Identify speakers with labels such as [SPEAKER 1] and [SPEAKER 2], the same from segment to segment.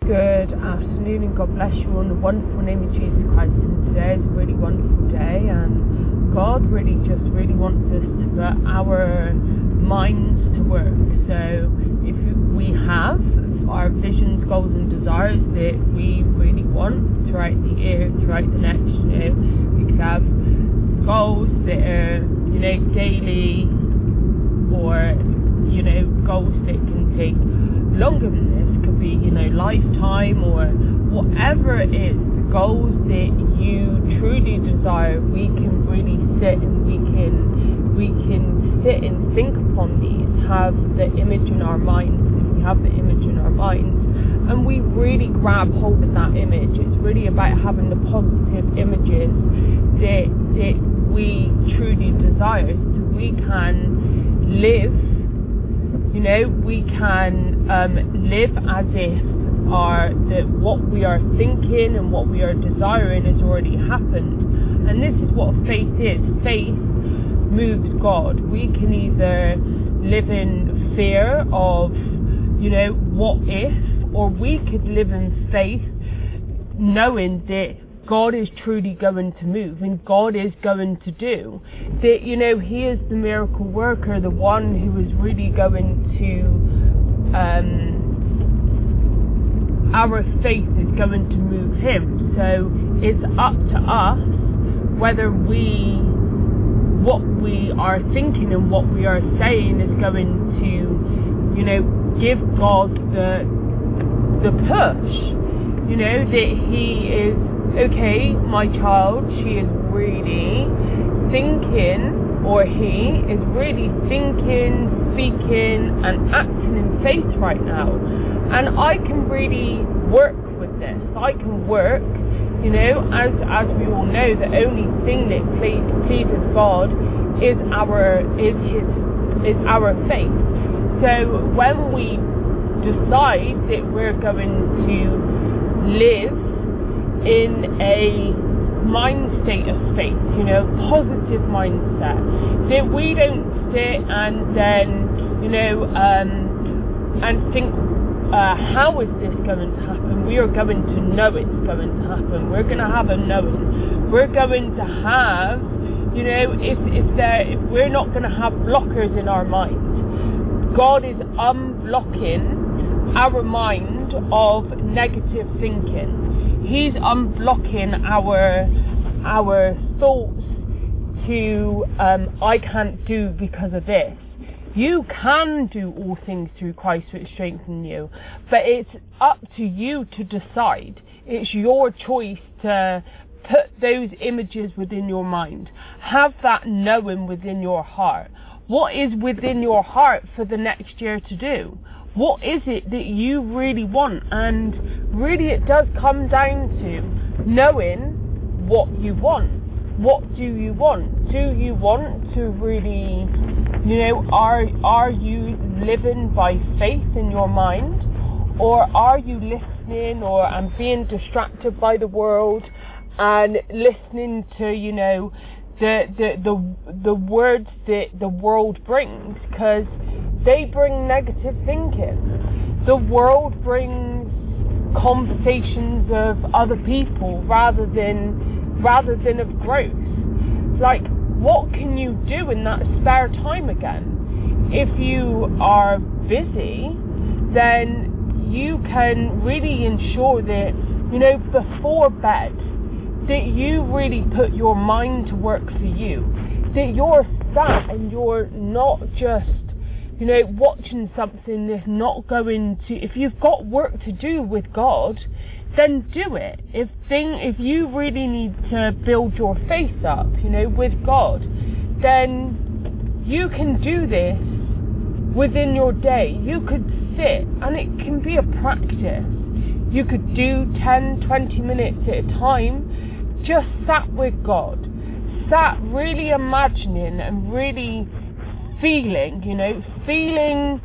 [SPEAKER 1] Good afternoon and God bless you all in the wonderful name of Jesus Christ. And today is a really wonderful day, and God really wants us to put our minds to work. So if we have our visions, goals and desires that we really want throughout the year, throughout the next year, we could have goals that are, daily, or, goals that can take longer than this. Could be, lifetime, or whatever it is, the goals that you truly desire. We can really sit and we can sit and think upon these, have the image in our minds. If we have the image in our minds and we really grab hold of that image, it's really about having the positive images that we truly desire, so we can live, we can live as if what we are thinking and what we are desiring has already happened. And this is what faith is. Faith moves God. We can either live in fear of, what if, or we could live in faith knowing that God is truly going to move and God is going to do. That, He is the miracle worker, the one who is really going to, our faith is going to move Him. So it's up to us whether what we are thinking and what we are saying is going to, give God the push, that He is, okay, my child, she is really thinking, or he is really thinking, speaking and acting in faith right now. And I can really work with this. I can work, as we all know, the only thing that pleases God is our faith. So when we decide that we're going to live in a mind state of faith, positive mindset, that we don't sit and then, and think, how is this going to happen? We are going to know it's going to happen. We're going to have a knowing. We're going to have, if we're not going to have blockers in our mind, God is unblocking our mind of negative thinking. He's unblocking our thoughts to, I can't do because of this. You can do all things through Christ which strengthens you, but it's up to you to decide. It's your choice to put those images within your mind. Have that knowing within your heart. What is within your heart for the next year to do? What is it that you really want? And really it does come down to knowing what you want. What do you want? Do you want to really, are you living by faith in your mind? Or are you listening and being distracted by the world and listening to, the words that the world brings? Because they bring negative thinking. The world brings conversations of other people rather than of growth. Like, what can you do in that spare time again? If you are busy, then you can really ensure that, before bed, that you really put your mind to work for you. That you're sat and you're not just, watching something that's not going to, if you've got work to do with God, then do it. If you really need to build your faith up, with God, then you can do this within your day. You could sit, and it can be a practice. You could do 10, 20 minutes at a time, just sat with God, sat really imagining and really feeling, feeling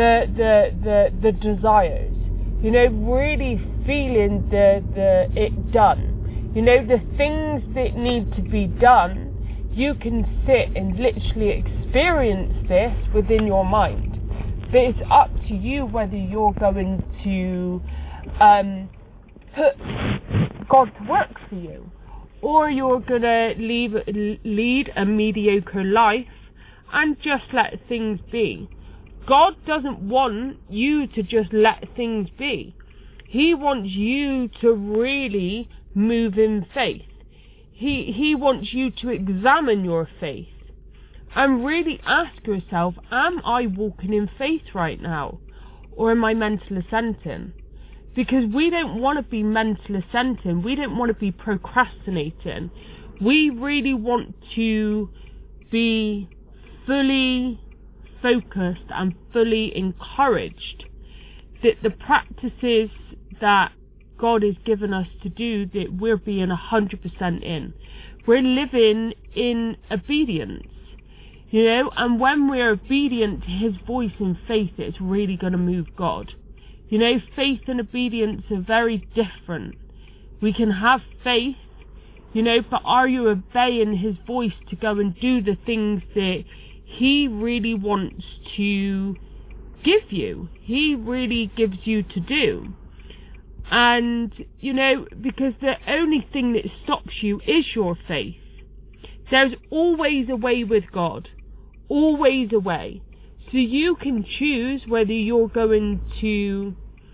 [SPEAKER 1] the desires, really feeling it done, the things that need to be done. You can sit and literally experience this within your mind. But it's up to you whether you're going to put God to work for you, or you're going to lead a mediocre life and just let things be. God doesn't want you to just let things be. He wants you to really move in faith. He wants you to examine your faith and really ask yourself, am I walking in faith right now? Or am I mental assenting? Because we don't want to be mental assenting. We don't want to be procrastinating. We really want to be fully focused and fully encouraged that the practices that God has given us to do, that we're being 100% in. We're living in obedience, you know, and when we're obedient to His voice in faith, it's really going to move God. You know, faith and obedience are very different. We can have faith, you know, but are you obeying His voice to go and do the things that He really wants to give you? He really gives you to do. And, you know, because the only thing that stops you is your faith. There's always a way with God. Always a way. So you can choose whether you're going to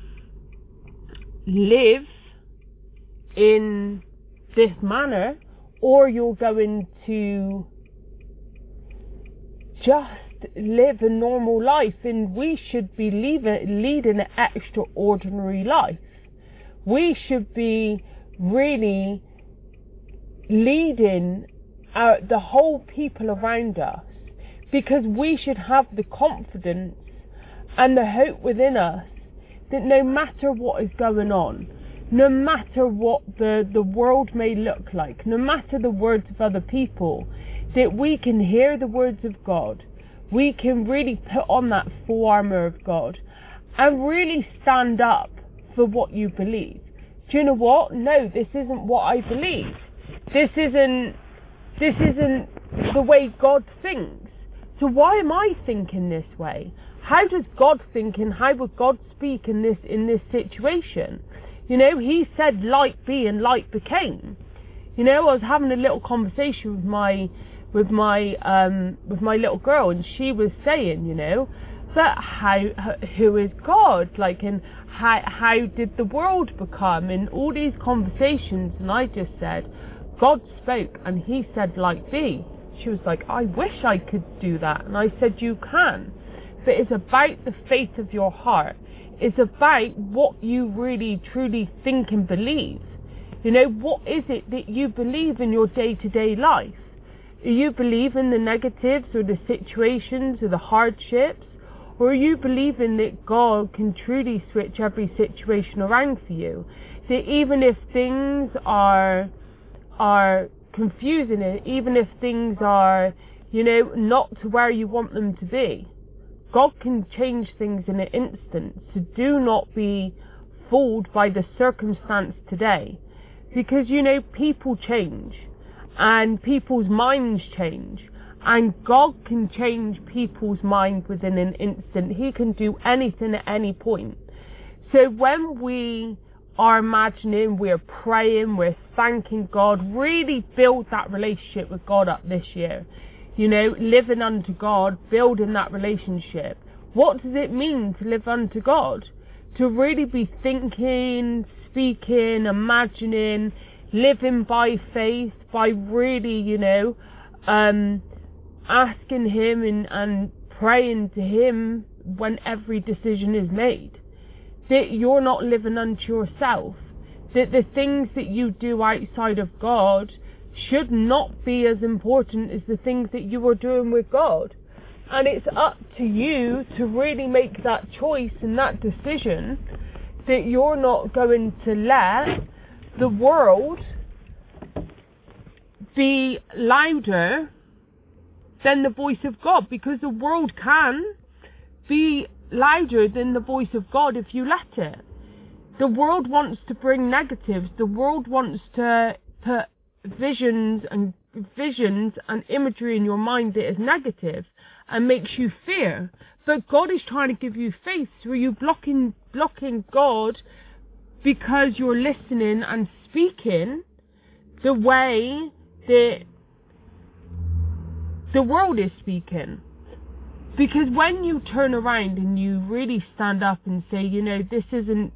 [SPEAKER 1] live in this manner, or you're going to just live a normal life. And we should be leading an extraordinary life. We should be really leading the whole people around us, because we should have the confidence and the hope within us that no matter what is going on, no matter what the world may look like, no matter the words of other people, that we can hear the words of God. We can really put on that full armour of God and really stand up for what you believe. Do you know what? No, this isn't what I believe. This isn't the way God thinks. So why am I thinking this way? How does God think, and how would God speak in this situation? You know, He said light be and light became. You know, I was having a little conversation with my little girl, and she was saying, you know, but who is God? Like, and how did the world become? And all these conversations, and I just said, God spoke and He said light be. She was like, I wish I could do that. And I said, you can. But it's about the faith of your heart. It's about what you really truly think and believe. You know, what is it that you believe in your day-to-day life? Do you believe in the negatives or the situations or the hardships? Or are you believing that God can truly switch every situation around for you? That even if things are confusing, even if things are, you know, not to where you want them to be, God can change things in an instant. So do not be fooled by the circumstance today. Because, you know, people change. And people's minds change. And God can change people's minds within an instant. He can do anything at any point. So when we are imagining, we're praying, we're thanking God, really build that relationship with God up this year. You know, living unto God, building that relationship. What does it mean to live unto God? To really be thinking, speaking, imagining, living by faith, by really, you know, asking Him and praying to Him when every decision is made. That you're not living unto yourself. That the things that you do outside of God should not be as important as the things that you are doing with God. And it's up to you to really make that choice and that decision, that you're not going to let the world be louder than the voice of God, because the world can be louder than the voice of God if you let it. The world wants to bring negatives. The world wants to put visions and imagery in your mind that is negative and makes you fear. But God is trying to give you faith. So are you blocking God because you're listening and speaking the way that the world is speaking. Because when you turn around and you really stand up and say, you know, this isn't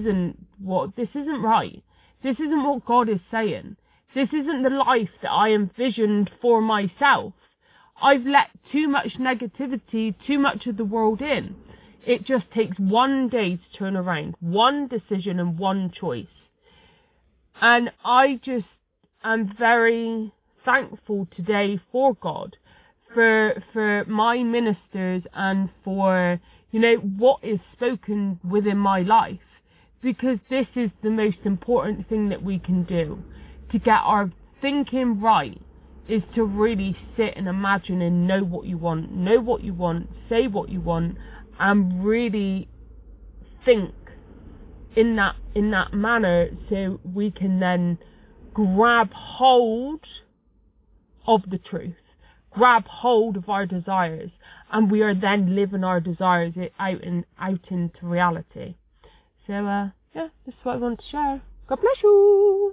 [SPEAKER 1] right. This isn't what God is saying. This isn't the life that I envisioned for myself. I've let too much negativity, too much of the world in. It just takes one day to turn around, one decision and one choice. And I just am very thankful today for God, for my ministers and for, you know, what is spoken within my life. Because this is the most important thing that we can do to get our thinking right, is to really sit and imagine and know what you want, say what you want, and really think in that manner, so we can then grab hold of the truth, grab hold of our desires, and we are then living our desires out into reality. So, yeah, that's what I want to share. God bless you.